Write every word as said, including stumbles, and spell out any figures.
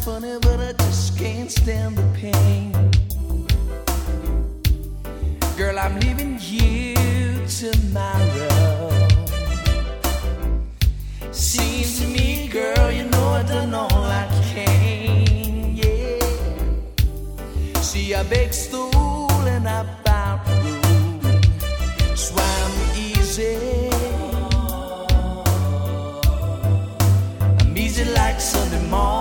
funny, but I just can't stand the pain. Girl, I'm leaving you tomorrow. Seems to me, girl, you know I done all I can, yeah. See a big stool and I found room, swam easy. I'm easy like Sunday morning.